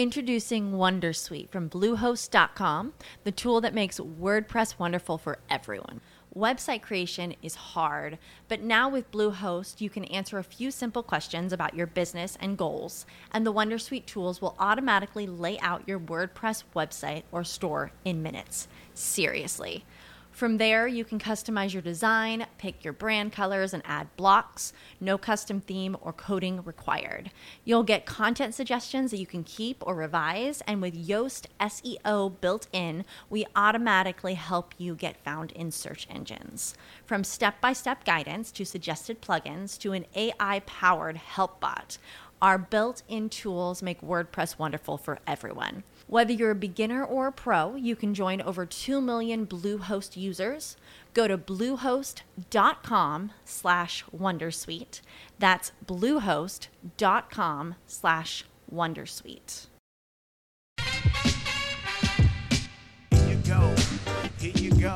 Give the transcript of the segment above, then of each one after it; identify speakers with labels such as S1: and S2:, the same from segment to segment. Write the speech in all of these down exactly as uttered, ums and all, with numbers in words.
S1: Introducing Wondersuite from Bluehost dot com, the tool that makes WordPress wonderful for everyone. Website creation is hard, but now with Bluehost, you can answer a few simple questions about your business and goals, and the Wondersuite tools will automatically lay out your WordPress website or store in minutes. Seriously. From there, you can customize your design, pick your brand colors, and add blocks. No custom theme or coding required. You'll get content suggestions that you can keep or revise, and with Yoast S E O built in, we automatically help you get found in search engines. From step-by-step guidance to suggested plugins to an A I-powered help bot, our built-in tools make WordPress wonderful for everyone. Whether you're a beginner or a pro, you can join over two million Bluehost users. Go to bluehost.com slash wondersuite. That's bluehost.com slash wondersuite.
S2: Here you go. Here you go.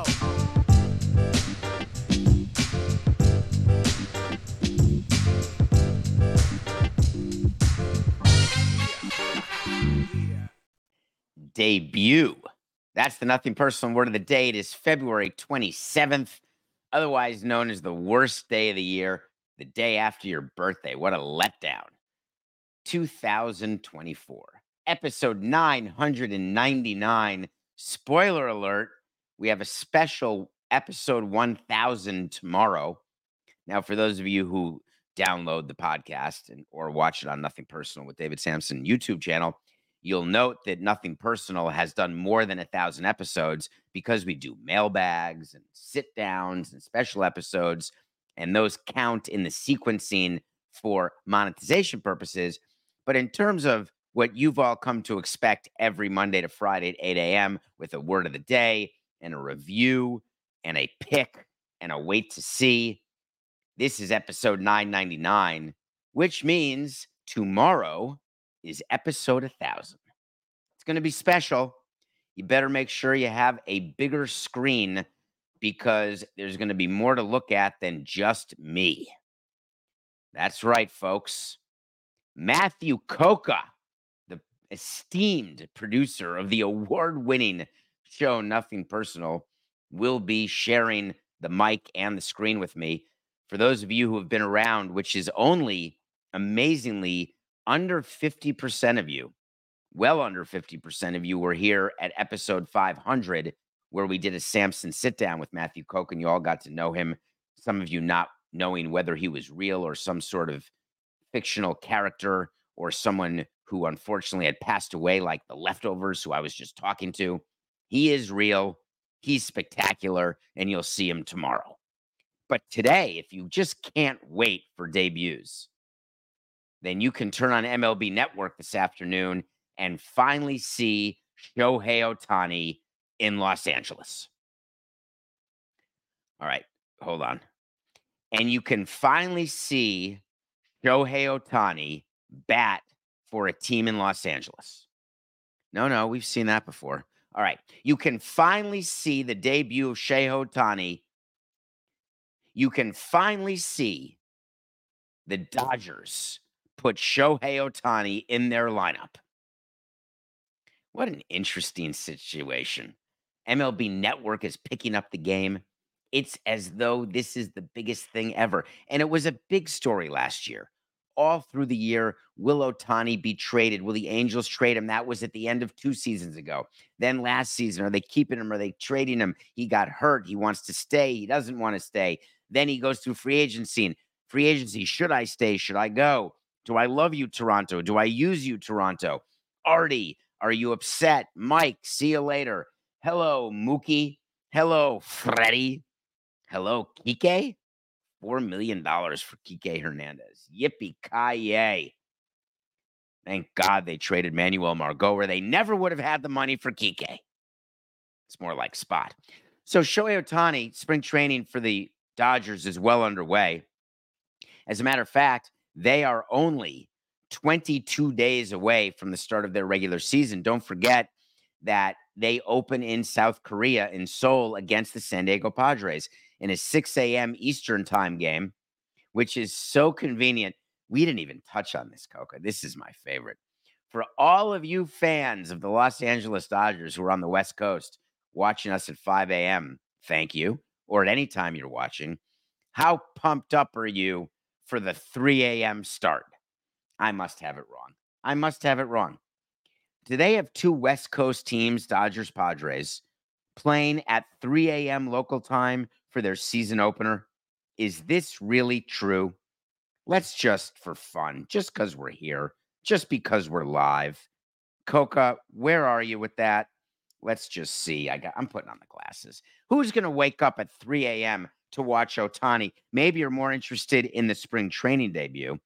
S3: Debut. That's the Nothing Personal word of the day. It is February twenty-seventh, otherwise known as the worst day of the year, the day after your birthday. What a letdown. two thousand twenty-four, episode nine hundred ninety-nine. Spoiler alert, we have a special episode one thousand tomorrow. Now, for those of you who download the podcast and or watch it on Nothing Personal with David Sampson YouTube channel, you'll note that Nothing Personal has done more than a thousand episodes because we do mailbags and sit downs and special episodes, and those count in the sequencing for monetization purposes. But in terms of what you've all come to expect every Monday to Friday at eight a.m. with a word of the day and a review and a pick and a wait to see, this is episode nine ninety-nine, which means tomorrow is episode one thousand. It's going to be special. You better make sure you have a bigger screen because there's going to be more to look at than just me. That's right, folks. Matthew Coca, the esteemed producer of the award-winning show Nothing Personal, will be sharing the mic and the screen with me. For those of you who have been around, which is only amazingly under fifty percent of you, well under fifty percent of you were here at episode five hundred, where we did a Samson sit down with Matthew Koch, and you all got to know him. Some of you not knowing whether he was real or some sort of fictional character or someone who unfortunately had passed away, like the Leftovers, who I was just talking to. He is real. He's spectacular, and you'll see him tomorrow. But today, if you just can't wait for debuts, then you can turn on M L B Network this afternoon and finally see Shohei Ohtani in Los Angeles. All right, hold on. And you can finally see Shohei Ohtani bat for a team in Los Angeles. No, no, we've seen that before. All right, you can finally see the debut of Shohei Ohtani. You can finally see the Dodgers put Shohei Ohtani in their lineup. What an interesting situation. M L B Network is picking up the game. It's as though this is the biggest thing ever. And it was a big story last year. All through the year, will Ohtani be traded? Will the Angels trade him? That was at the end of two seasons ago. Then last season, are they keeping him? Are they trading him? He got hurt. He wants to stay. He doesn't want to stay. Then he goes through free agency. Free agency, should I stay? Should I go? Do I love you, Toronto? Do I use you, Toronto? Artie, are you upset? Mike, see you later. Hello, Mookie. Hello, Freddie. Hello, Kike. Four million dollars for Kike Hernandez. Yippee-ki-yay. Thank God they traded Manuel Margot, where they never would have had the money for Kike. It's more like Spot. So Shohei Ohtani, spring training for the Dodgers is well underway. As a matter of fact, they are only twenty-two days away from the start of their regular season. Don't forget that they open in South Korea in Seoul against the San Diego Padres in a six a.m. Eastern time game, which is so convenient. We didn't even touch on this, Coca. This is my favorite. For all of you fans of the Los Angeles Dodgers who are on the West Coast watching us at five a.m., thank you, or at any time you're watching, how pumped up are you for the three a.m. start? I must have it wrong. I must have it wrong. Do they have two West Coast teams, Dodgers, Padres, playing at three a.m. local time for their season opener? Is this really true? Let's just, for fun, just because we're here, just because we're live. Coca, where are you with that? Let's just see. I got, I'm putting on the glasses. Who's going to wake up at three a.m. to watch Ohtani? Maybe you're more interested in the spring training debut.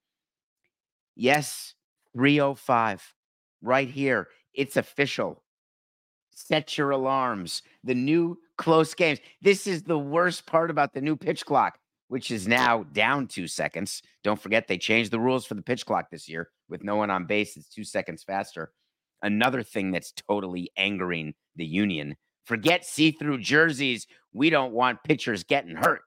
S3: Yes, three oh five. Right here. It's official. Set your alarms. The new close games. This is the worst part about the new pitch clock, which is now down two seconds. Don't forget, they changed the rules for the pitch clock this year. With no one on base, it's two seconds faster. Another thing that's totally angering the union. Forget see-through jerseys. We don't want pitchers getting hurt.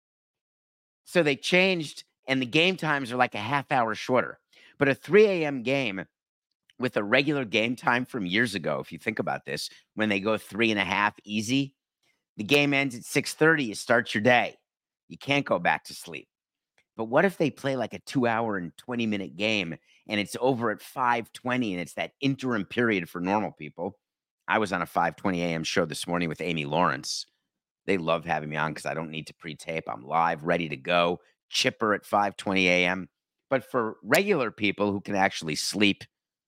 S3: So they changed, and the game times are like a half hour shorter. But a three a.m. game with a regular game time from years ago, if you think about this, when they go three and a half easy, the game ends at six thirty. You start your day. You can't go back to sleep. But what if they play like a two hour and twenty minute game and it's over at five twenty and it's that interim period for normal people? I was on a five twenty a.m. show this morning with Amy Lawrence. They love having me on because I don't need to pre-tape. I'm live, ready to go, chipper at five twenty a.m. But for regular people who can actually sleep,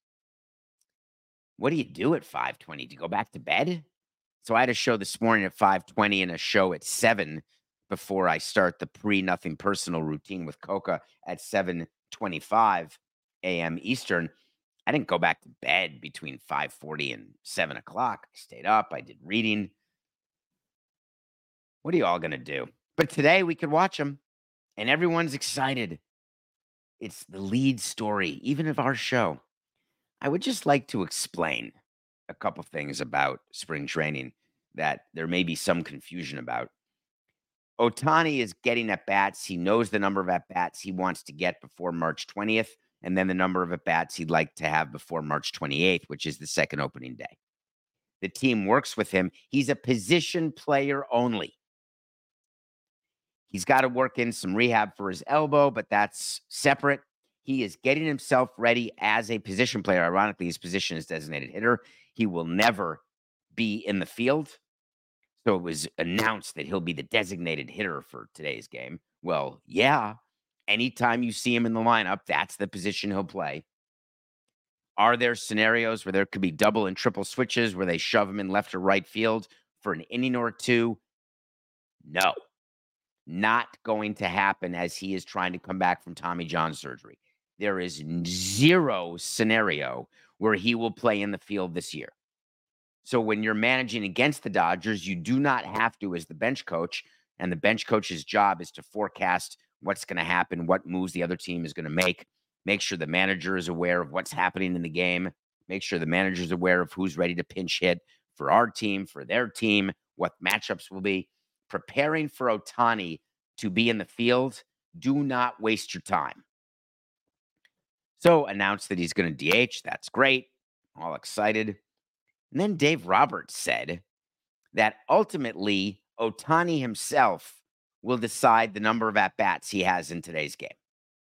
S3: what do you do at five twenty? Do you go back to bed? So I had a show this morning at five twenty and a show at seven before I start the pre-nothing personal routine with Coca at seven twenty-five a.m. Eastern. I didn't go back to bed between five forty and seven o'clock. I stayed up. I did reading. What are you all going to do? But today we could watch them, and everyone's excited. It's the lead story, even of our show. I would just like to explain a couple things about spring training that there may be some confusion about. Ohtani is getting at-bats. He knows the number of at-bats he wants to get before March twentieth, and then the number of at-bats he'd like to have before March twenty-eighth, which is the second opening day. The team works with him. He's a position player only. He's got to work in some rehab for his elbow, but that's separate. He is getting himself ready as a position player. Ironically, his position is designated hitter. He will never be in the field. So it was announced that he'll be the designated hitter for today's game. Well, yeah. Anytime you see him in the lineup, that's the position he'll play. Are there scenarios where there could be double and triple switches where they shove him in left or right field for an inning or two? No. Not going to happen as he is trying to come back from Tommy John surgery. There is zero scenario where he will play in the field this year. So when you're managing against the Dodgers, you do not have to as the bench coach, and the bench coach's job is to forecast what's going to happen, what moves the other team is going to make, make sure the manager is aware of what's happening in the game, make sure the manager is aware of who's ready to pinch hit for our team, for their team, what matchups will be. Preparing for Ohtani to be in the field, do not waste your time. So announced that he's going to D H. That's great. All excited. And then Dave Roberts said that ultimately Ohtani himself will decide the number of at-bats he has in today's game.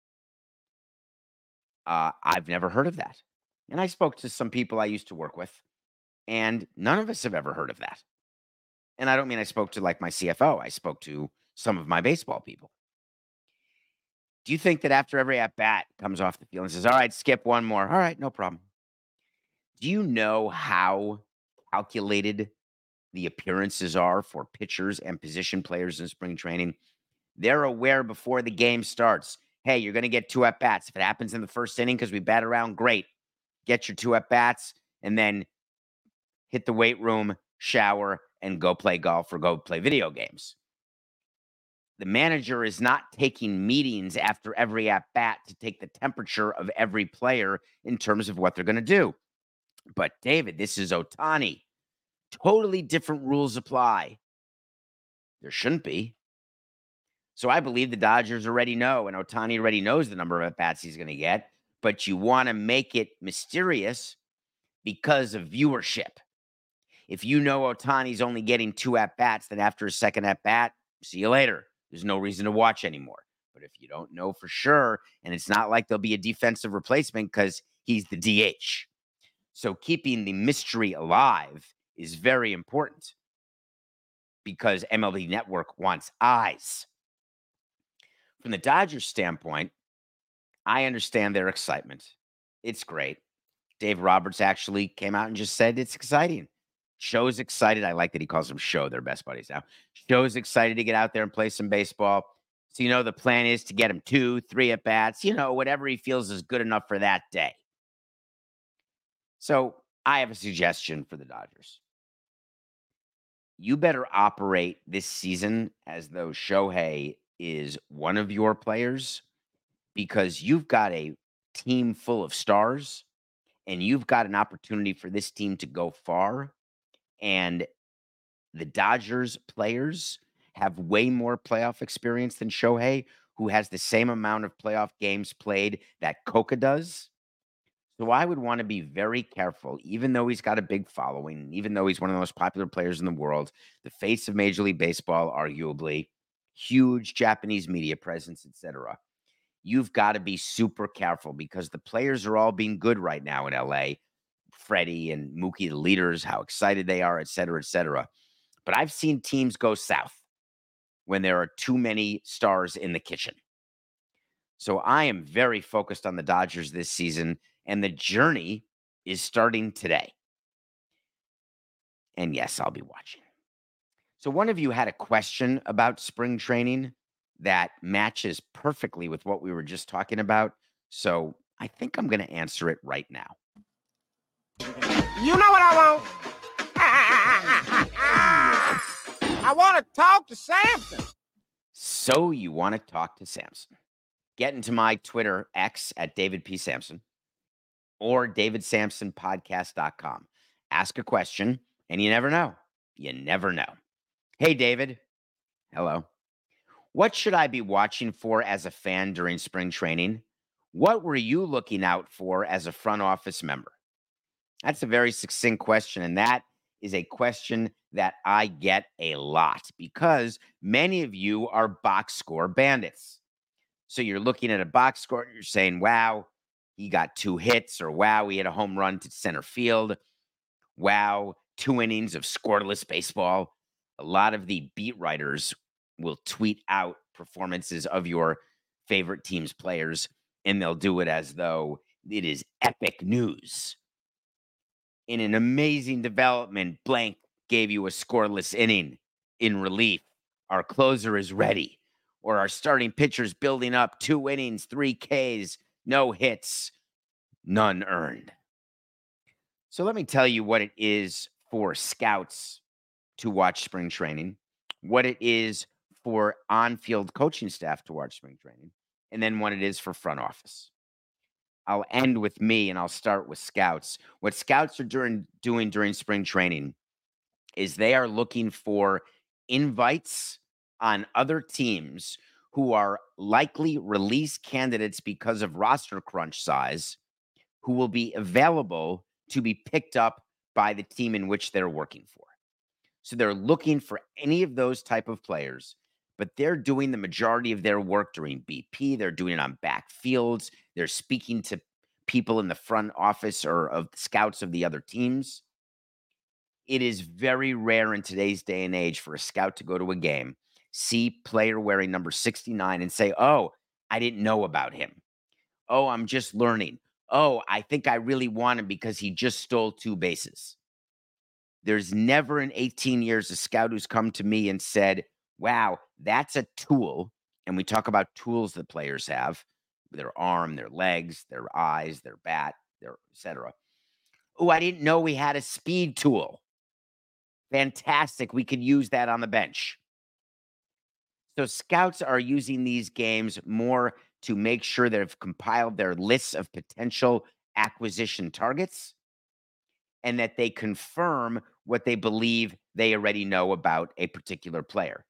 S3: Uh, I've never heard of that. And I spoke to some people I used to work with, and none of us have ever heard of that. And I don't mean I spoke to like my C F O. I spoke to some of my baseball people. Do you think that after every at-bat comes off the field and says, all right, skip one more. All right, no problem. Do you know how calculated the appearances are for pitchers and position players in spring training? They're aware before the game starts. Hey, you're going to get two at-bats. If it happens in the first inning because we bat around, great. Get your two at-bats and then hit the weight room, shower, and go play golf or go play video games. The manager is not taking meetings after every at-bat to take the temperature of every player in terms of what they're going to do. But, David, this is Ohtani. Totally different rules apply. There shouldn't be. So I believe the Dodgers already know, and Ohtani already knows the number of at-bats he's going to get. but you want to make it mysterious because of viewership. If you know Ohtani's only getting two at-bats, then after a second at-bat, see you later. There's no reason to watch anymore. But if you don't know for sure, and it's not like there'll be a defensive replacement because he's the D H. So keeping the mystery alive is very important because M L B Network wants eyes. From the Dodgers standpoint, I understand their excitement. It's great. Dave Roberts actually came out and just said it's exciting. Show's excited. I like that he calls them Show. They're best buddies now. Show's excited to get out there and play some baseball. So, you know, the plan is to get him two, three at-bats, you know, whatever he feels is good enough for that day. So I have a suggestion for the Dodgers. You better operate this season as though Shohei is one of your players because you've got a team full of stars and you've got an opportunity for this team to go far. And the Dodgers players have way more playoff experience than Shohei, who has the same amount of playoff games played that Coca does. So I would want to be very careful, even though he's got a big following, even though he's one of the most popular players in the world, the face of Major League Baseball, arguably, huge Japanese media presence, et cetera. You've got to be super careful because the players are all being good right now in L A. Freddie and Mookie, the leaders, how excited they are, et cetera, et cetera. But I've seen teams go south when there are too many stars in the kitchen. So I am very focused on the Dodgers this season, and the journey is starting today. And yes, I'll be watching. So one of you had a question about spring training that matches perfectly with what we were just talking about. So I think I'm going to answer it right now.
S2: You know what I want? I want to talk to Samson.
S3: So you want to talk to Samson. Get into my Twitter, X, at David P. Samson, or david samson podcast dot com. Ask a question, and you never know. You never know. Hey, David. Hello. What should I be watching for as a fan during spring training? What were you looking out for as a front office member? That's a very succinct question, and that is a question that I get a lot because many of you are box score bandits. So you're looking at a box score and you're saying, wow, he got two hits, or wow, he hit a home run to center field. Wow, two innings of scoreless baseball. A lot of the beat writers will tweet out performances of your favorite team's players, and they'll do it as though it is epic news. In an amazing development, blank gave you a scoreless inning in relief. Our closer is ready. Or our starting pitcher's building up two innings, three Ks, no hits, none earned. So let me tell you what it is for scouts to watch spring training, what it is for on-field coaching staff to watch spring training, and then what it is for front office. I'll end with me, and I'll start with scouts. What scouts are doing, doing during spring training is they are looking for invites on other teams who are likely release candidates because of roster crunch size, who will be available to be picked up by the team in which they're working for. So they're looking for any of those type of players, but they're doing the majority of their work during B P. They're doing it on backfields. They're speaking to people in the front office or of scouts of the other teams. It is very rare in today's day and age for a scout to go to a game, see player wearing number sixty-nine and say, oh, I didn't know about him. Oh, I'm just learning. Oh, I think I really want him because he just stole two bases. There's never in eighteen years a scout who's come to me and said, wow, that's a tool. And we talk about tools that players have, their arm, their legs, their eyes, their bat, their et cetera. Oh, I didn't know we had a speed tool. Fantastic. We could use that on the bench. So scouts are using these games more to make sure they've compiled their lists of potential acquisition targets and that they confirm what they believe they already know about a particular player.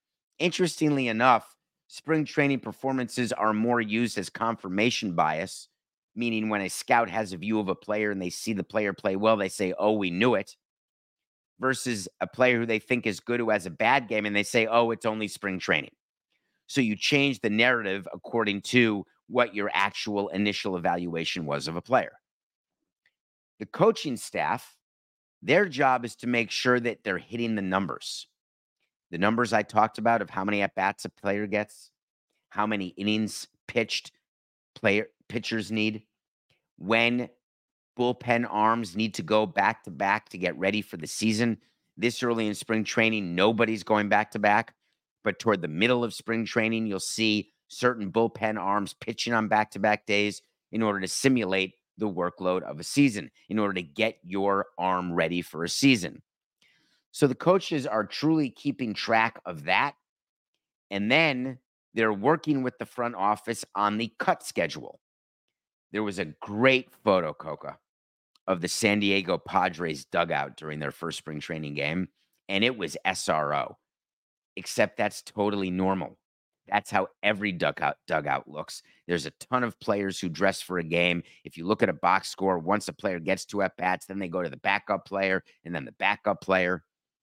S3: Interestingly enough, spring training performances are more used as confirmation bias, meaning when a scout has a view of a player and they see the player play well, they say, oh, we knew it, versus a player who they think is good who has a bad game and they say, oh, it's only spring training. So you change the narrative according to what your actual initial evaluation was of a player. The coaching staff, their job is to make sure that they're hitting the numbers. The numbers I talked about of how many at-bats a player gets, how many innings pitched player pitchers need, when bullpen arms need to go back to back to get ready for the season. This early in spring training, nobody's going back to back, but toward the middle of spring training, you'll see certain bullpen arms pitching on back to back days in order to simulate the workload of a season, in order to get your arm ready for a season. So the coaches are truly keeping track of that. And then they're working with the front office on the cut schedule. There was a great photo, Coca, of the San Diego Padres dugout during their first spring training game, and it was S R O, except that's totally normal. That's how every dugout, dugout looks. There's a ton of players who dress for a game. If you look at a box score, once a player gets two at-bats, then they go to the backup player and then the backup player.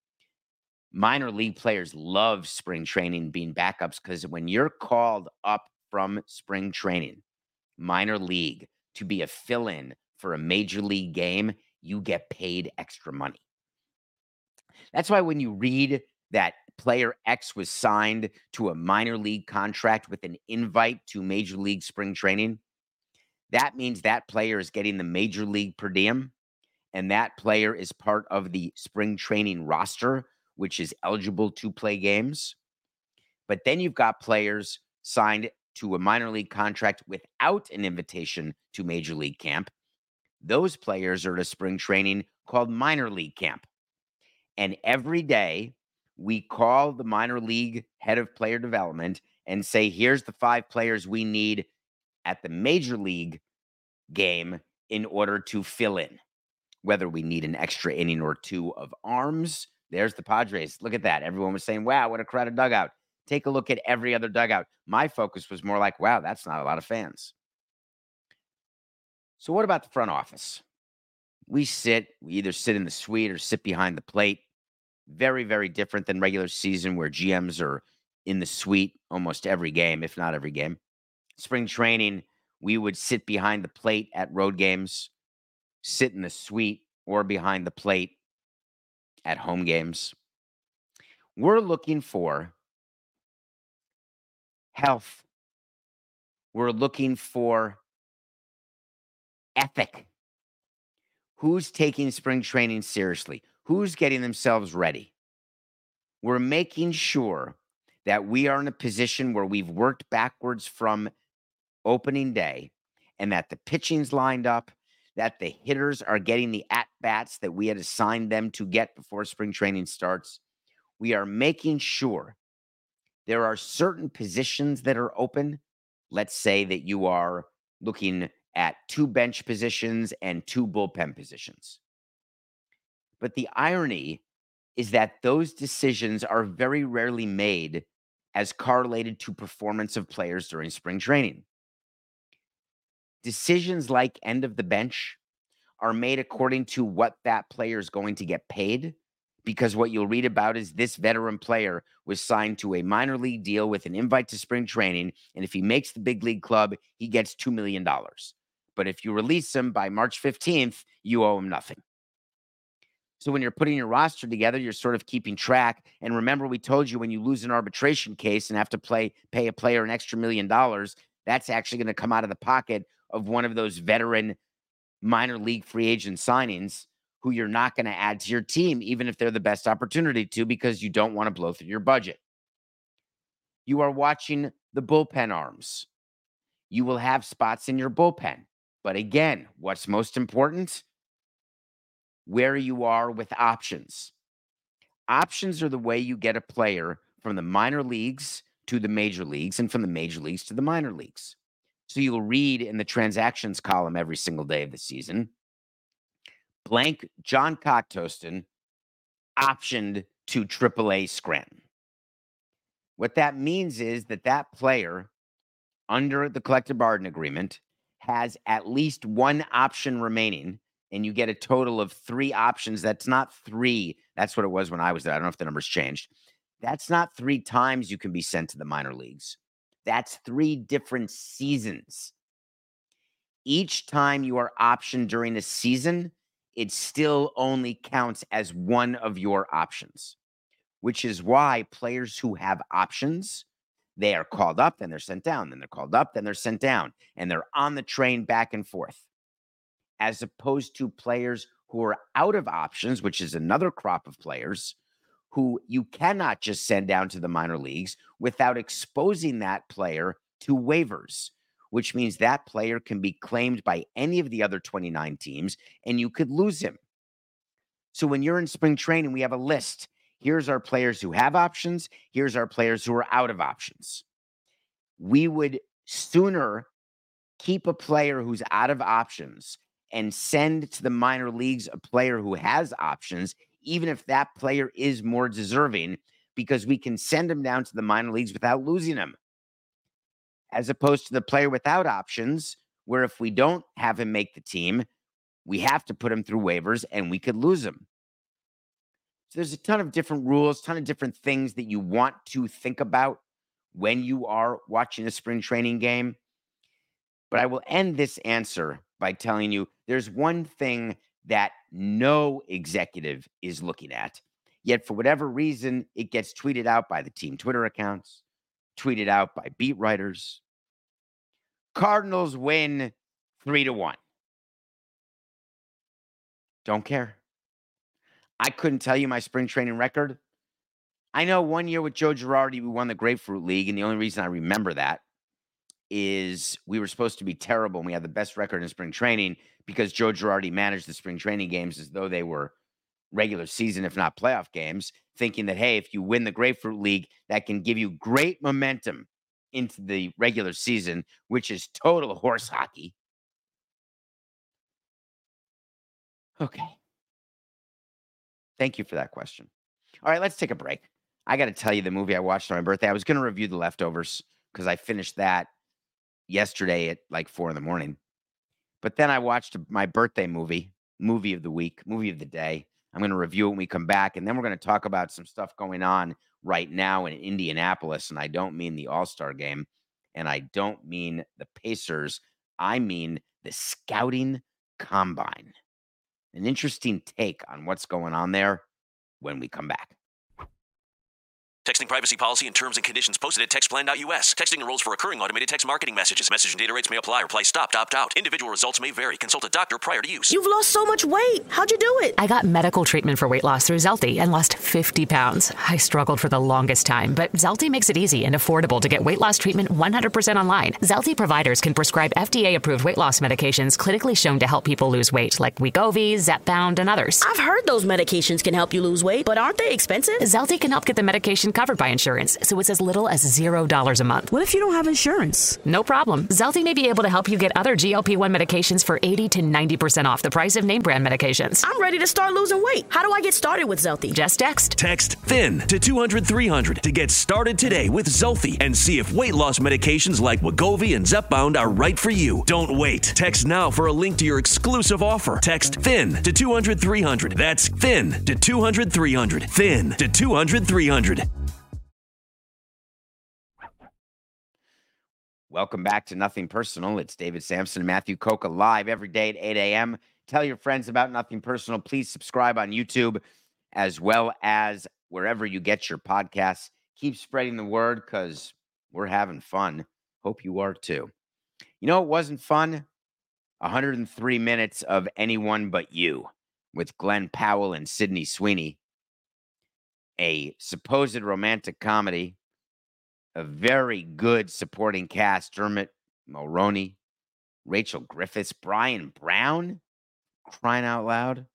S3: Minor league players love spring training being backups because when you're called up from spring training, minor league, to be a fill-in for a major league game, you get paid extra money. That's why when you read that player X was signed to a minor league contract with an invite to major league spring training, that means that player is getting the major league per diem, and that player is part of the spring training roster, which is eligible to play games. But then you've got players signed to a minor league contract without an invitation to major league camp. Those players are at a spring training called minor league camp. And every day we call the minor league head of player development and say, here's the five players we need at the major league game in order to fill in, whether we need an extra inning or two of arms. There's the Padres. Look at that. Everyone was saying, wow, what a crowded dugout. Take a look at every other dugout. My focus was more like, wow, that's not a lot of fans. So what about the front office? We sit, we either sit in the suite or sit behind the plate. Very, very different than regular season where G Ms are in the suite almost every game, if not every game. Spring training, we would sit behind the plate at road games, sit in the suite or behind the plate at home games. We're looking for health. We're looking for ethic. Who's taking spring training seriously? Who's getting themselves ready? We're making sure that we are in a position where we've worked backwards from opening day and that the pitching's lined up, that the hitters are getting the at-bats that we had assigned them to get before spring training starts. We are making sure there are certain positions that are open. Let's say that you are looking at two bench positions and two bullpen positions. But the irony is that those decisions are very rarely made as correlated to performance of players during spring training. Decisions like end of the bench are made according to what that player is going to get paid, because what you'll read about is this veteran player was signed to a minor league deal with an invite to spring training, and if he makes the big league club, he gets two million dollars. But if you release him by March fifteenth, you owe him nothing. So when you're putting your roster together, you're sort of keeping track. And remember, we told you when you lose an arbitration case and have to play pay a player an extra million dollars, that's actually going to come out of the pocket of one of those veteran minor league free agent signings who you're not going to add to your team, even if they're the best opportunity to, because you don't want to blow through your budget. You are watching the bullpen arms. You will have spots in your bullpen. But again, what's most important? Where you are with options. Options are the way you get a player from the minor leagues to the major leagues and from the major leagues to the minor leagues. So you'll read in the transactions column every single day of the season, blank John Cocktoaston optioned to triple A Scranton. What that means is that that player, under the collective bargaining agreement, has at least one option remaining, and you get a total of three options. That's not three. That's what it was when I was there. I don't know if the numbers changed. That's not three times you can be sent to the minor leagues. That's three different seasons. Each time you are optioned during a season, it still only counts as one of your options, which is why players who have options, they are called up, then they're sent down, then they're called up, then they're sent down, and they're on the train back and forth, as opposed to players who are out of options, which is another crop of players who you cannot just send down to the minor leagues without exposing that player to waivers, which means that player can be claimed by any of the other twenty-nine teams, and you could lose him. So when you're in spring training, we have a list. Here's our players who have options. Here's our players who are out of options. We would sooner keep a player who's out of options and send to the minor leagues a player who has options, even if that player is more deserving, because we can send him down to the minor leagues without losing him, as opposed to the player without options, where if we don't have him make the team, we have to put him through waivers and we could lose him. So there's a ton of different rules, ton of different things that you want to think about when you are watching a spring training game. But I will end this answer by telling you there's one thing that no executive is looking at, yet for whatever reason, it gets tweeted out by the team Twitter accounts, tweeted out by beat writers. Cardinals win three to one. Don't care. I couldn't tell you my spring training record. I know one year with Joe Girardi, we won the Grapefruit League, and the only reason I remember that is we were supposed to be terrible, and we had the best record in spring training because Joe Girardi managed the spring training games as though they were regular season, if not playoff games, thinking that, hey, if you win the Grapefruit League, that can give you great momentum into the regular season, which is total horse hockey. Okay. Thank you for that question. All right, let's take a break. I got to tell you the movie I watched on my birthday. I was going to review The Leftovers because I finished that yesterday at like four in the morning. But then I watched my birthday movie, movie of the week, movie of the day. I'm going to review it when we come back. And then we're going to talk about some stuff going on right now in Indianapolis. And I don't mean the All-Star game. And I don't mean the Pacers. I mean the Scouting Combine. An interesting take on what's going on there when we come back.
S4: Texting privacy policy and terms and conditions posted at textplan dot U S. Texting enrolls for recurring automated text marketing messages. Message and data rates may apply. Reply stop, opt out. Individual results may vary. Consult a doctor prior to use.
S5: You've lost so much weight. How'd you do it?
S6: I got medical treatment for weight loss through Zelty and lost fifty pounds. I struggled for the longest time, but Zelty makes it easy and affordable to get weight loss treatment one hundred percent online. Zelty providers can prescribe F D A-approved weight loss medications clinically shown to help people lose weight, like Wegovy, Zepbound, and others.
S5: I've heard those medications can help you lose weight, but aren't they expensive?
S6: Zelty can help get the medication covered by insurance, so it's as little as zero dollars a month.
S5: What if you don't have insurance?
S6: No problem. Zelty may be able to help you get other G L P one medications for eighty to ninety percent off the price of name brand medications.
S5: I'm ready to start losing weight. How do I get started with Zelty?
S6: Just text.
S4: Text THIN to two hundred three hundred to get started today with Zelty and see if weight loss medications like Wegovy and Zepbound are right for you. Don't wait. Text now for a link to your exclusive offer. Text THIN to two hundred three hundred. That's THIN to two hundred three hundred. THIN to two hundred three hundred.
S3: Welcome back to Nothing Personal. It's David Sampson and Matthew Coca live every day at eight a.m. Tell your friends about Nothing Personal. Please subscribe on YouTube as well as wherever you get your podcasts. Keep spreading the word because we're having fun. Hope you are too. You know, it wasn't fun. one hundred three minutes of Anyone But You with Glenn Powell and Sydney Sweeney. A supposed romantic comedy. A very good supporting cast. Dermot Mulroney, Rachel Griffiths, Brian Brown, crying out loud.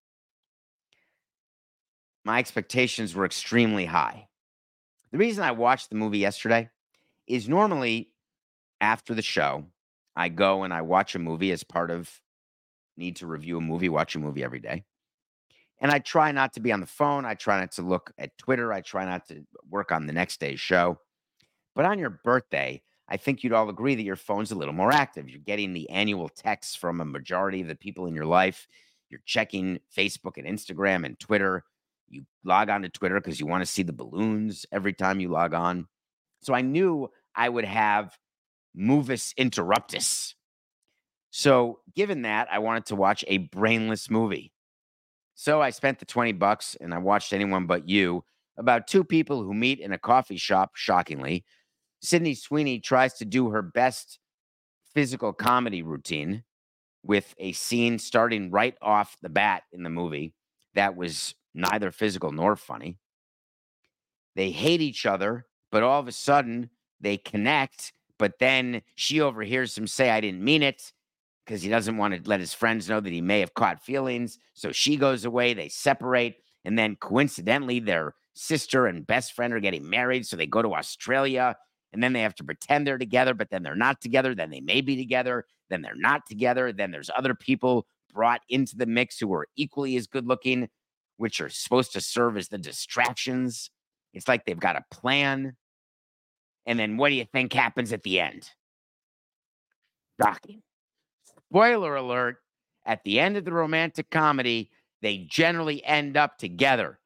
S3: My expectations were extremely high. The reason I watched the movie yesterday is normally after the show, I go and I watch a movie as part of need to review a movie, watch a movie every day. And I try not to be on the phone. I try not to look at Twitter. I try not to work on the next day's show. But on your birthday, I think you'd all agree that your phone's a little more active. You're getting the annual texts from a majority of the people in your life. You're checking Facebook and Instagram and Twitter. You log on to Twitter because you want to see the balloons every time you log on. So I knew I would have movus interruptus. So given that, I wanted to watch a brainless movie. So I spent the twenty bucks and I watched Anyone But You, about two people who meet in a coffee shop, shockingly. Sydney Sweeney tries to do her best physical comedy routine with a scene starting right off the bat in the movie that was neither physical nor funny. They hate each other, but all of a sudden they connect, but then she overhears him say, I didn't mean it, because he doesn't want to let his friends know that he may have caught feelings. So she goes away, they separate, and then coincidentally, their sister and best friend are getting married, so they go to Australia, and then they have to pretend they're together, but then they're not together, then they may be together, then they're not together, then there's other people brought into the mix who are equally as good looking, which are supposed to serve as the distractions. It's like they've got a plan. And then what do you think happens at the end? Shocking. Spoiler alert, at the end of the romantic comedy, they generally end up together.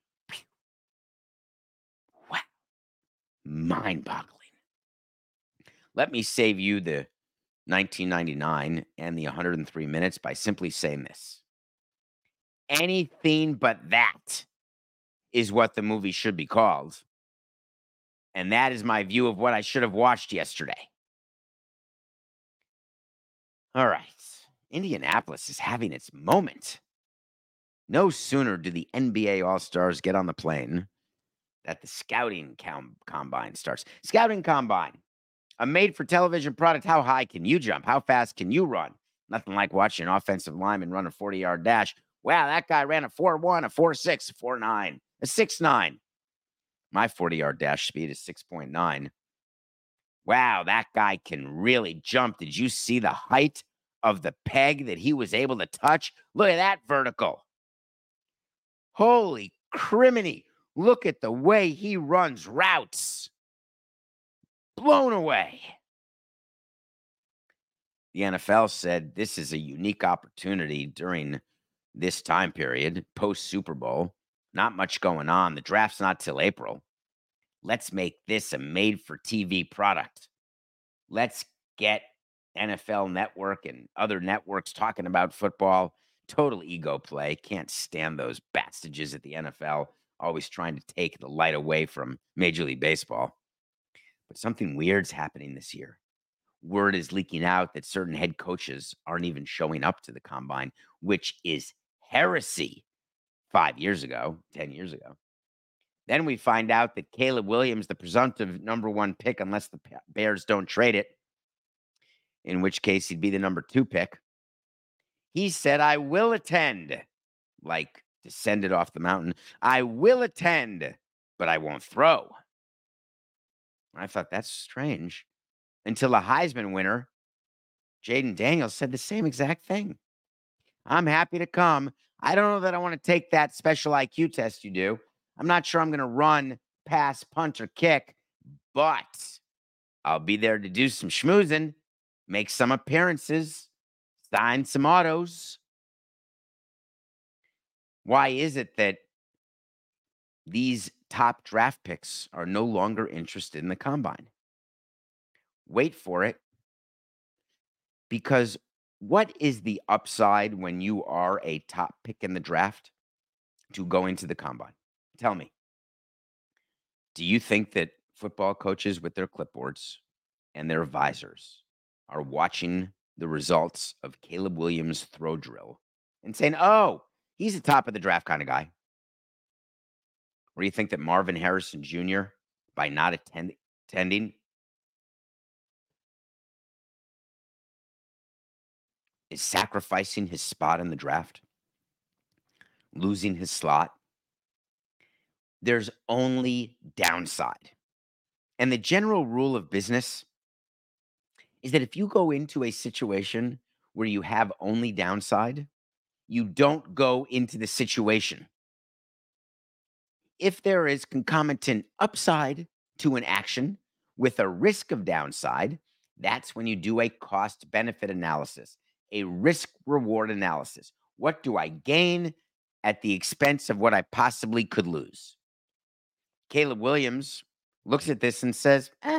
S3: Wow. Mind-boggling. Let me save you the nineteen ninety-nine and the one hundred three minutes by simply saying this. Anything but that is what the movie should be called. And that is my view of what I should have watched yesterday. All right. Indianapolis is having its moment. No sooner do the N B A All-Stars get on the plane that the scouting com- combine starts. Scouting combine, a made-for-television product. How high can you jump? How fast can you run? Nothing like watching an offensive lineman run a forty-yard dash. Wow, that guy ran a four one, a four six, a four nine, a six nine. My forty-yard dash speed is six point nine. Wow, that guy can really jump. Did you see the height of the peg that he was able to touch? Look at that vertical. Holy criminy. Look at the way he runs routes. Blown away. The N F L said this is a unique opportunity during this time period, post-Super Bowl. Not much going on. The draft's not till April. Let's make this a made-for-T V product. Let's get N F L Network and other networks talking about football. Total ego play. Can't stand those bastages at the N F L, always trying to take the light away from Major League Baseball. But something weird's happening this year. Word is leaking out that certain head coaches aren't even showing up to the combine, which is heresy five years ago, ten years ago. Then we find out that Caleb Williams, the presumptive number one pick, unless the Bears don't trade it, in which case he'd be the number two pick, he said, I will attend, like descended off the mountain. I will attend, but I won't throw. I thought that's strange until a Heisman winner, Jaden Daniels, said the same exact thing. I'm happy to come. I don't know that I want to take that special I Q test you do. I'm not sure I'm going to run, pass, punt, or kick, but I'll be there to do some schmoozing, make some appearances, sign some autos. Why is it that these top draft picks are no longer interested in the combine? Wait for it. Because what is the upside when you are a top pick in the draft to go into the combine? Tell me. Do you think that football coaches with their clipboards and their visors are watching the results of Caleb Williams' throw drill and saying, oh, he's a top of the draft kind of guy? Or do you think that Marvin Harrison Junior, by not attend- attending, is sacrificing his spot in the draft, losing his slot? There's only downside. And the general rule of business is that if you go into a situation where you have only downside, you don't go into the situation. If there is concomitant upside to an action with a risk of downside, That's when you do a cost-benefit analysis, a risk-reward analysis. What do I gain at the expense of what I possibly could lose? Caleb Williams looks at this and says, eh,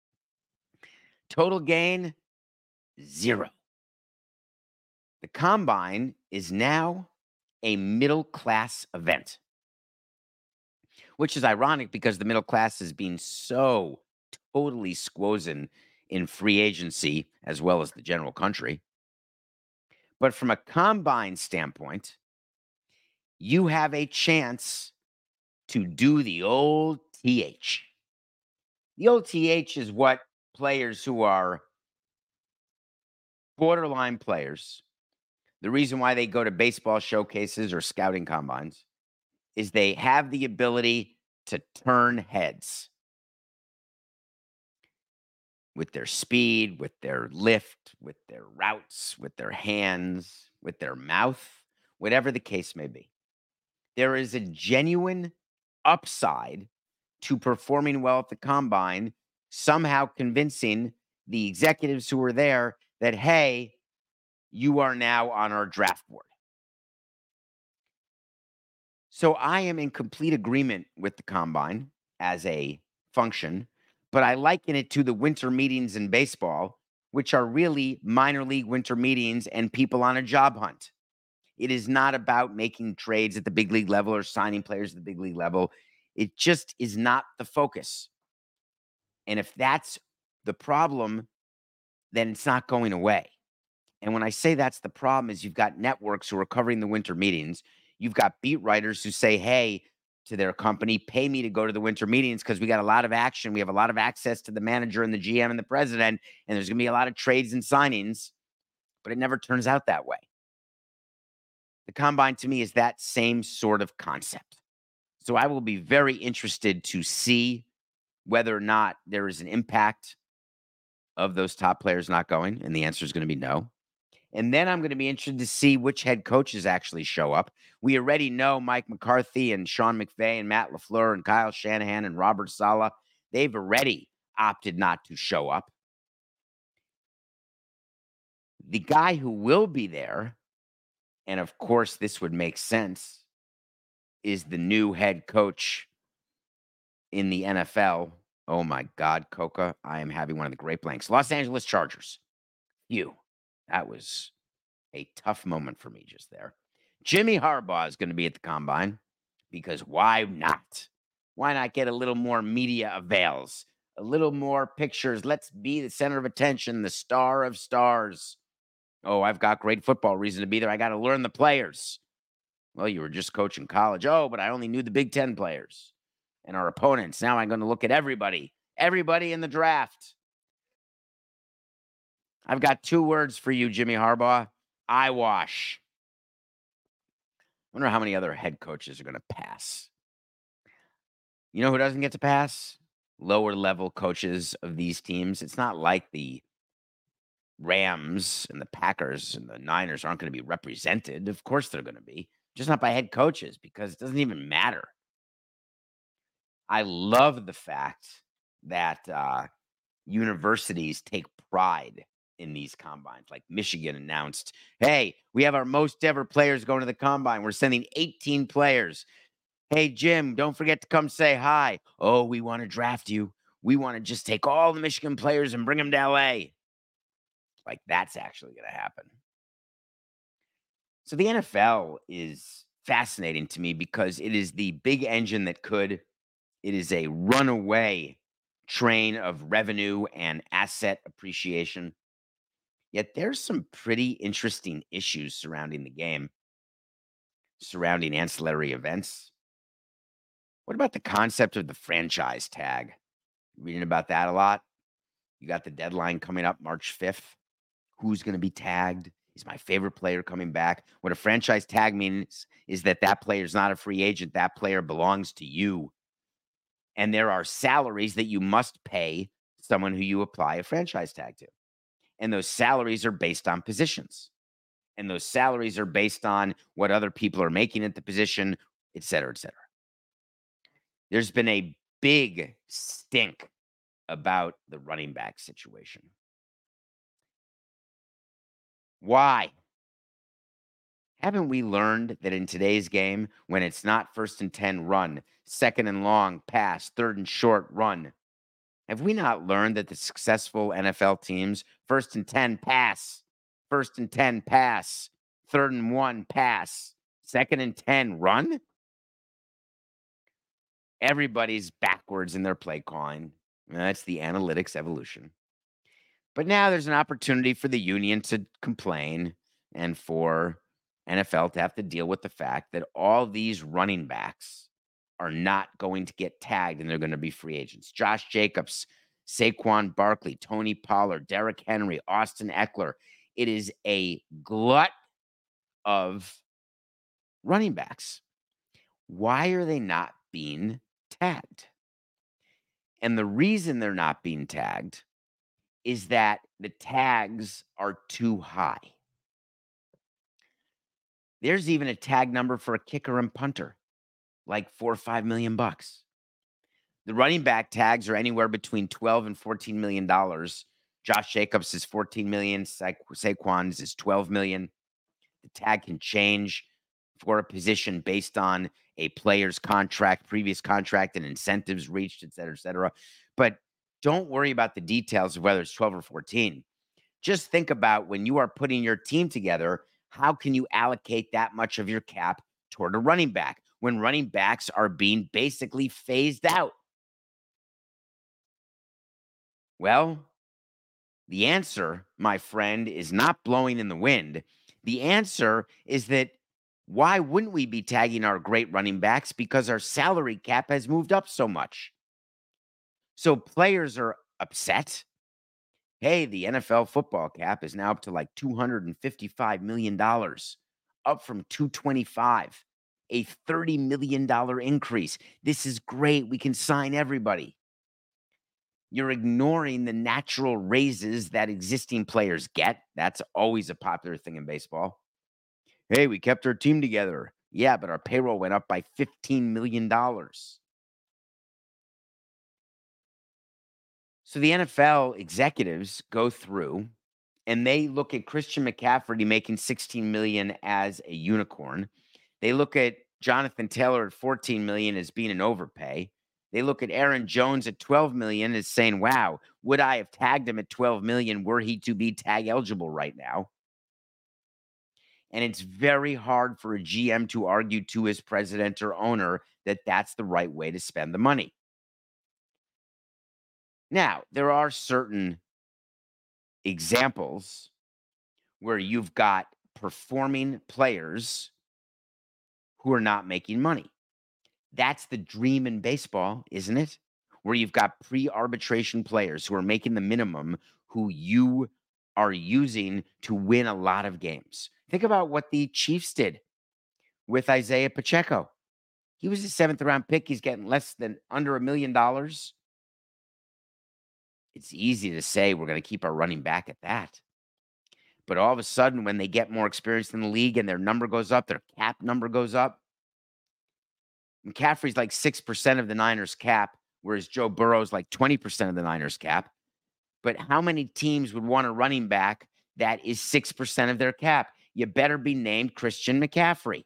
S3: total gain, zero. The combine is now a middle-class event, which is ironic because the middle class has been so totally squozen in free agency as well as the general country. But from a combine standpoint, you have a chance to do the old T H. The old T H is what players who are borderline players, the reason why they go to baseball showcases or scouting combines is they have the ability to turn heads with their speed, with their lift, with their routes, with their hands, with their mouth, whatever the case may be. There is a genuine upside to performing well at the combine, somehow convincing the executives who are there that, hey, you are now on our draft board. So I am in complete agreement with the combine as a function, but I liken it to the winter meetings in baseball, which are really minor league winter meetings and people on a job hunt. It is not about making trades at the big league level or signing players at the big league level. It just is not the focus. And if that's the problem, then it's not going away. And when I say that's the problem is you've got networks who are covering the winter meetings. You've got beat writers who say, hey, to their company, pay me to go to the winter meetings because we got a lot of action. We have a lot of access to the manager and the G M and the president, and there's going to be a lot of trades and signings, but it never turns out that way. The combine to me is that same sort of concept. So I will be very interested to see whether or not there is an impact of those top players not going, and the answer is going to be no. And then I'm going to be interested to see which head coaches actually show up. We already know Mike McCarthy and Sean McVay and Matt LaFleur and Kyle Shanahan and Robert Saleh. They've already opted not to show up. The guy who will be there, and of course this would make sense, is the new head coach in the N F L. Oh my God, Coca, I am having one of the great blanks. Los Angeles Chargers. You. That was a tough moment for me just there. Jimmy Harbaugh is going to be at the combine because why not? Why not get a little more media avails, a little more pictures? Let's be the center of attention, the star of stars. Oh, I've got great football reason to be there. I got to learn the players. Well, you were just coaching college. Oh, but I only knew the Big Ten players and our opponents. Now I'm going to look at everybody, everybody in the draft. I've got two words for you, Jimmy Harbaugh. Eyewash. I wonder how many other head coaches are going to pass. You know who doesn't get to pass? Lower level coaches of these teams. It's not like the Rams and the Packers and the Niners aren't going to be represented. Of course they're going to be. Just not by head coaches because it doesn't even matter. I love the fact that uh, universities take pride in these combines. Like Michigan announced, hey, we have our most ever players going to the combine. We're sending eighteen players. Hey, Jim, don't forget to come say hi. Oh, we want to draft you. We want to just take all the Michigan players and bring them to L A. Like that's actually going to happen. So the N F L is fascinating to me because it is the big engine that could. It is a runaway train of revenue and asset appreciation. Yet there's some pretty interesting issues surrounding the game, surrounding ancillary events. What about the concept of the franchise tag? Reading about that a lot. You got the deadline coming up March fifth. Who's going to be tagged? Is my favorite player coming back? What a franchise tag means is that that player is not a free agent. That player belongs to you. And there are salaries that you must pay someone who you apply a franchise tag to. And those salaries are based on positions. And those salaries are based on what other people are making at the position, et cetera, et cetera. There's been a big stink about the running back situation. Why? Haven't we learned that in today's game, when it's not first and ten, run, second and long, pass, third and short, run? Have we not learned that the successful N F L teams, first and ten, pass, first and ten, pass, third and one, pass, second and ten, run? Everybody's backwards in their play calling. That's the analytics evolution. But now there's an opportunity for the union to complain and for N F L to have to deal with the fact that all these running backs are not going to get tagged and they're going to be free agents. Josh Jacobs, Saquon Barkley, Tony Pollard, Derrick Henry, Austin Eckler. It is a glut of running backs. Why are they not being tagged? And the reason they're not being tagged is that the tags are too high. There's even a tag number for a kicker and punter, like four or five million bucks. The running back tags are anywhere between twelve and fourteen million dollars. Josh Jacobs is fourteen million. Sa- Saquon's is twelve million. The tag can change for a position based on a player's contract, previous contract, and incentives reached, et cetera, et cetera. But don't worry about the details of whether it's twelve or fourteen. Just think about when you are putting your team together, how can you allocate that much of your cap toward a running back when running backs are being basically phased out? Well, the answer, my friend, is not blowing in the wind. The answer is that why wouldn't we be tagging our great running backs? Because our salary cap has moved up so much. So players are upset. Hey, the N F L football cap is now up to like two hundred fifty-five million dollars, up from two hundred twenty-five dollars, a thirty million dollars increase. This is great. We can sign everybody. You're ignoring the natural raises that existing players get. That's always a popular thing in baseball. Hey, we kept our team together. Yeah, but our payroll went up by fifteen million dollars. So the N F L executives go through and they look at Christian McCaffrey making sixteen million dollars as a unicorn. They look at Jonathan Taylor at fourteen million dollars as being an overpay. They look at Aaron Jones at twelve million dollars as saying, wow, would I have tagged him at twelve million dollars were he to be tag eligible right now? And it's very hard for a G M to argue to his president or owner that that's the right way to spend the money. Now, there are certain examples where you've got performing players who are not making money. That's the dream in baseball, isn't it? Where you've got pre-arbitration players who are making the minimum, who you are using to win a lot of games. Think about what the Chiefs did with Isaiah Pacheco. He was a seventh round pick. He's getting less than under a million dollars. It's easy to say we're going to keep our running back at that. But all of a sudden, when they get more experience in the league and their number goes up, their cap number goes up. McCaffrey's like six percent of the Niners cap, whereas Joe Burrow's like twenty percent of the Niners cap. But how many teams would want a running back that is six percent of their cap? You better be named Christian McCaffrey.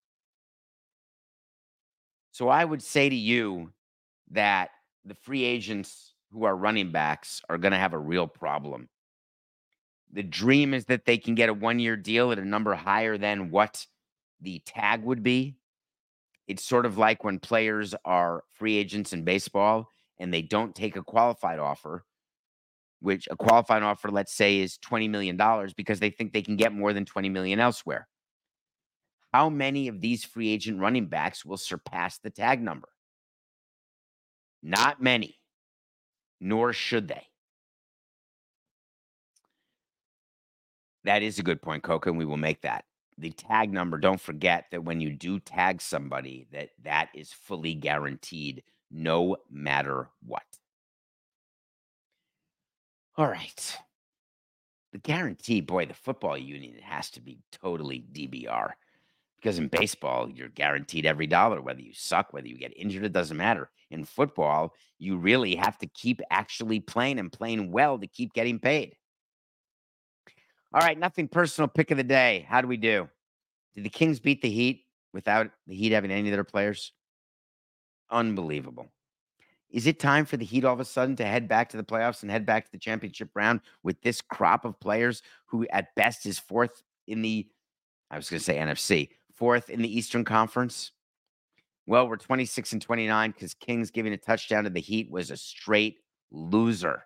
S3: So I would say to you that the free agents who are running backs are going to have a real problem. The dream is that they can get a one-year deal at a number higher than what the tag would be. It's sort of like when players are free agents in baseball and they don't take a qualified offer, which a qualified offer, let's say, is twenty million dollars because they think they can get more than twenty million dollars elsewhere. How many of these free agent running backs will surpass the tag number? Not many, nor should they. That is a good point, Coca, and we will make that. The tag number, don't forget that when you do tag somebody, that that is fully guaranteed no matter what. All right. The guarantee, boy, the football union has to be totally D B R. Because in baseball, you're guaranteed every dollar, whether you suck, whether you get injured, it doesn't matter. In football, you really have to keep actually playing and playing well to keep getting paid. All right, nothing personal. Pick of the day. How do we do? Did the Kings beat the Heat without the Heat having any of their players? Unbelievable. Is it time for the Heat all of a sudden to head back to the playoffs and head back to the championship round with this crop of players who at best is fourth in the, I was going to say N F C, fourth in the Eastern Conference? Well, we're twenty-six and twenty-nine because Kings giving a touchdown to the Heat was a straight loser.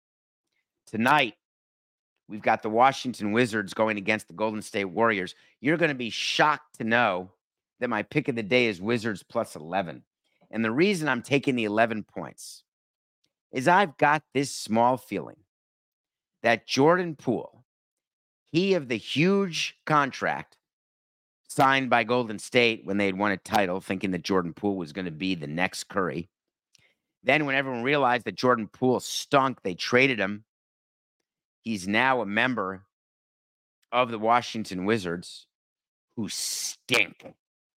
S3: Tonight, we've got the Washington Wizards going against the Golden State Warriors. You're going to be shocked to know that my pick of the day is Wizards plus eleven. And the reason I'm taking the eleven points is I've got this small feeling that Jordan Poole, he of the huge contract signed by Golden State when they had won a title, thinking that Jordan Poole was going to be the next Curry. Then when everyone realized that Jordan Poole stunk, they traded him. He's now a member of the Washington Wizards who stink.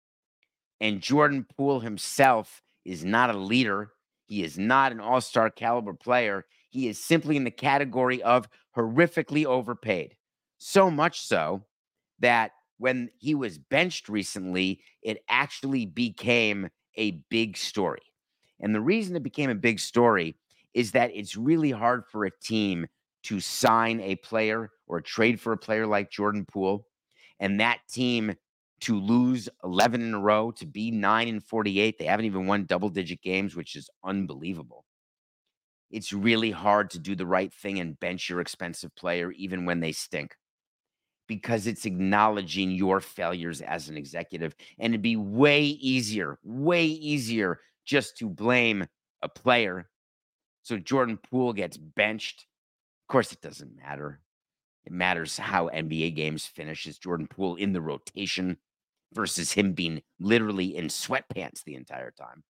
S3: And Jordan Poole himself is not a leader. He is not an all-star caliber player. He is simply in the category of horrifically overpaid. So much so that when he was benched recently, it actually became a big story. And the reason it became a big story is that it's really hard for a team to sign a player or trade for a player like Jordan Poole, and that team to lose eleven in a row, to be nine and forty-eight. They haven't even won double-digit games, which is unbelievable. It's really hard to do the right thing and bench your expensive player even when they stink, because it's acknowledging your failures as an executive. And it'd be way easier, way easier just to blame a player. So Jordan Poole gets benched. Of course, it doesn't matter. It matters how N B A games finish. Is Jordan Poole in the rotation versus him being literally in sweatpants the entire time?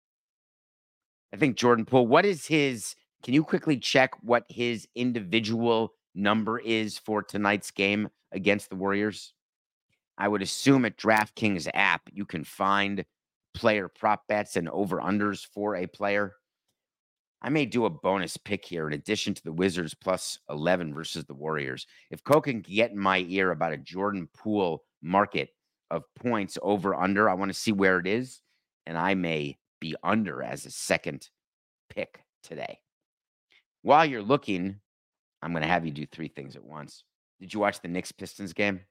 S3: I think Jordan Poole, what is his, can you quickly check what his individual number is for tonight's game against the Warriors? I would assume at DraftKings app, you can find player prop bets and over-unders for a player. I may do a bonus pick here in addition to the Wizards plus eleven versus the Warriors. If Coke can get in my ear about a Jordan Poole market of points over under, I want to see where it is, and I may be under as a second pick today. While you're looking, I'm going to have you do three things at once. Did you watch the Knicks-Pistons game?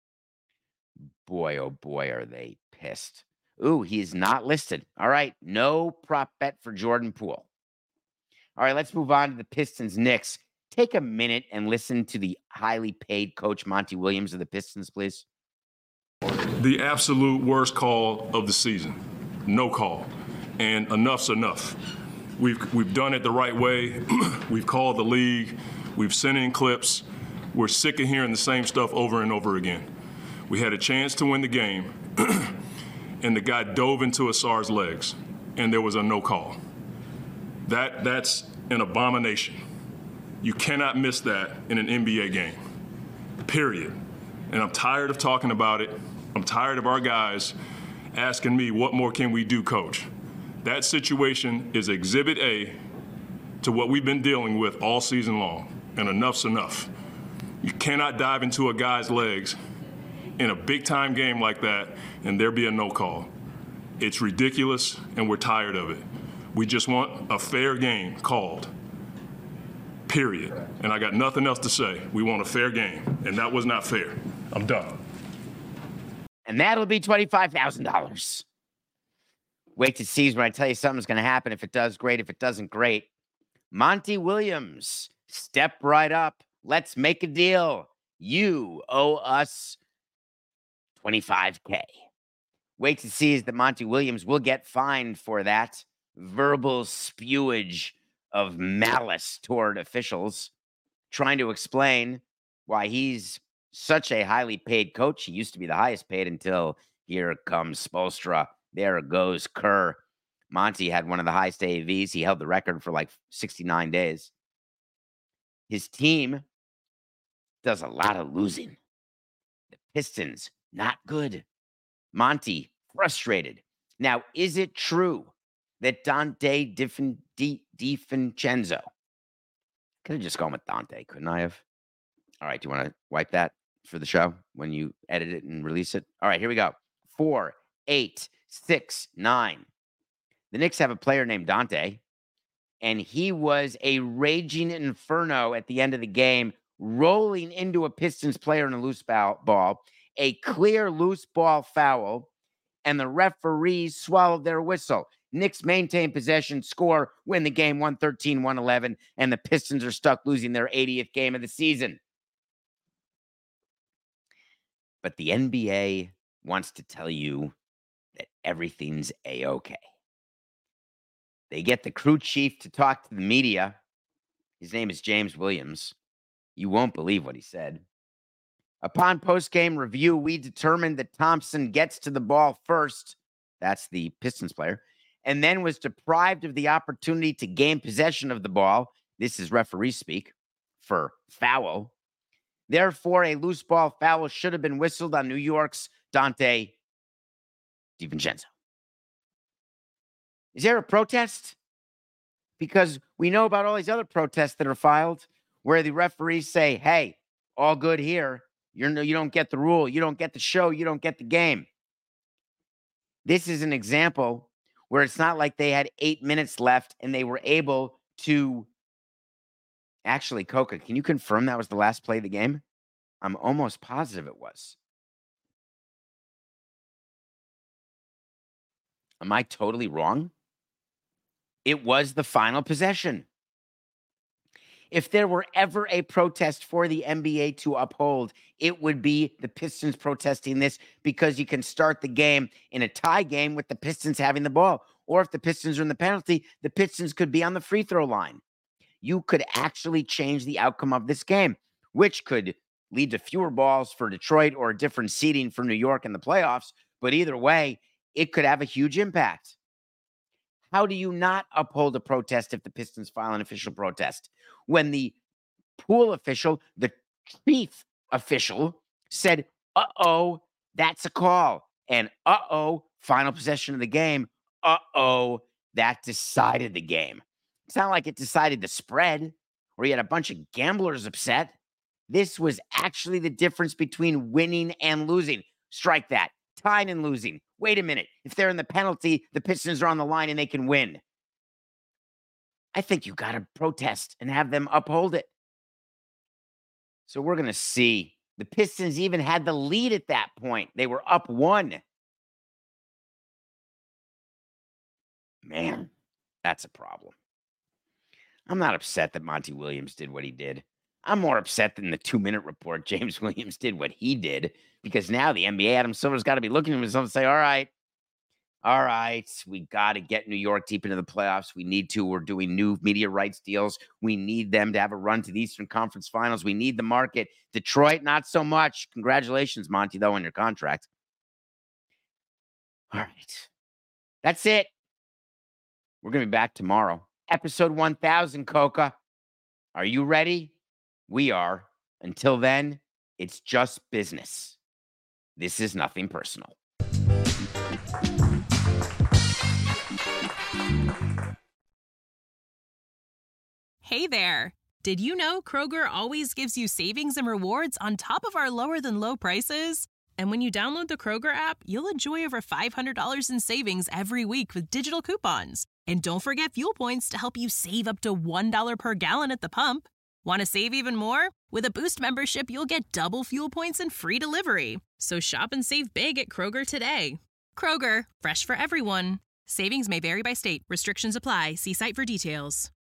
S3: Boy, oh boy, are they pissed. Ooh, he's not listed. All right, no prop bet for Jordan Poole. All right, let's move on to the Pistons-Knicks. Take a minute and listen to the highly paid coach Monty Williams of the Pistons, please.
S7: The absolute worst call of the season. No call. And enough's enough. We've we've done it the right way. We've called the league. We've sent in clips. We're sick of hearing the same stuff over and over again. We had a chance to win the game, and the guy dove into Asar's legs, and there was a no call. That that's an abomination. You cannot miss that in an N B A game, period. And I'm tired of talking about it. I'm tired of our guys asking me, what more can we do, coach? That situation is exhibit A to what we've been dealing with all season long, and enough's enough. You cannot dive into a guy's legs in a big-time game like that and there be a no call. It's ridiculous, and we're tired of it. We just want a fair game called, period. And I got nothing else to say. We want a fair game, and that was not fair. I'm done.
S3: And that'll be twenty-five thousand dollars. Wait to see when I tell you something's going to happen. If it does, great. If it doesn't, great. Monty Williams, step right up. Let's make a deal. You owe us twenty-five K. Wait to see is that Monty Williams will get fined for that verbal spewage of malice toward officials, trying to explain why he's such a highly paid coach. He used to be the highest paid until here comes Spoelstra. There goes Kerr. Monty had one of the highest A A Vs. He held the record for like sixty-nine days. His team does a lot of losing. The Pistons, not good. Monty, frustrated. Now, is it true that Dante DiFin, Di, DiVincenzo, could have just gone with Dante, couldn't I have? All right, do you want to wipe that? for the show when you edit it and release it? All right, here we go. Four, eight, six, nine. The Knicks have a player named Dante, and he was a raging inferno at the end of the game, rolling into a Pistons player in a loose ball, a clear loose ball foul, and the referees swallowed their whistle. Knicks maintain possession, score, win the game one thirteen, one eleven, and the Pistons are stuck losing their eightieth game of the season. But the N B A wants to tell you that everything's A-okay. They get the crew chief to talk to the media. His name is James Williams. You won't believe what he said. Upon post-game review, we determined that Thompson gets to the ball first. That's the Pistons player. And then was deprived of the opportunity to gain possession of the ball. This is referee speak for foul. Therefore, a loose ball foul should have been whistled on New York's Dante DiVincenzo. Is there a protest? Because we know about all these other protests that are filed where the referees say, hey, all good here. You're no, you don't get the rule. You don't get the show. You don't get the game. This is an example where it's not like they had eight minutes left and they were able to. Actually, Coca, can you confirm that was the last play of the game? I'm almost positive it was. Am I totally wrong? It was the final possession. If there were ever a protest for the N B A to uphold, it would be the Pistons protesting this, because you can start the game in a tie game with the Pistons having the ball. Or if the Pistons are in the penalty, the Pistons could be on the free throw line. You could actually change the outcome of this game, which could lead to fewer balls for Detroit or a different seeding for New York in the playoffs. But either way, it could have a huge impact. How do you not uphold a protest if the Pistons file an official protest? When the pool official, the chief official, said, uh-oh, that's a call. And uh-oh, final possession of the game. Uh-oh, that decided the game. It's not like it decided the spread or you had a bunch of gamblers upset. This was actually the difference between winning and losing. Strike that. Tying and losing. Wait a minute. If they're in the penalty, the Pistons are on the line and they can win. I think you got to protest and have them uphold it. So we're going to see. The Pistons even had the lead at that point. They were up one. Man, that's a problem. I'm not upset that Monty Williams did what he did. I'm more upset than the two-minute report James Williams did what he did, because now the N B A, Adam Silver's got to be looking at himself and say, all right, all right, we got to get New York deep into the playoffs. We need to. We're doing new media rights deals. We need them to have a run to the Eastern Conference Finals. We need the market. Detroit, not so much. Congratulations, Monty, though, on your contract. All right. That's it. We're going to be back tomorrow. Episode one thousand, Coca. Are you ready? We are. Until then, it's just business. This is nothing personal.
S8: Hey there. Did you know Kroger always gives you savings and rewards on top of our lower than low prices? And when you download the Kroger app, you'll enjoy over five hundred dollars in savings every week with digital coupons. And don't forget fuel points to help you save up to one dollar per gallon at the pump. Want to save even more? With a Boost membership, you'll get double fuel points and free delivery. So shop and save big at Kroger today. Kroger, fresh for everyone. Savings may vary by state. Restrictions apply. See site for details.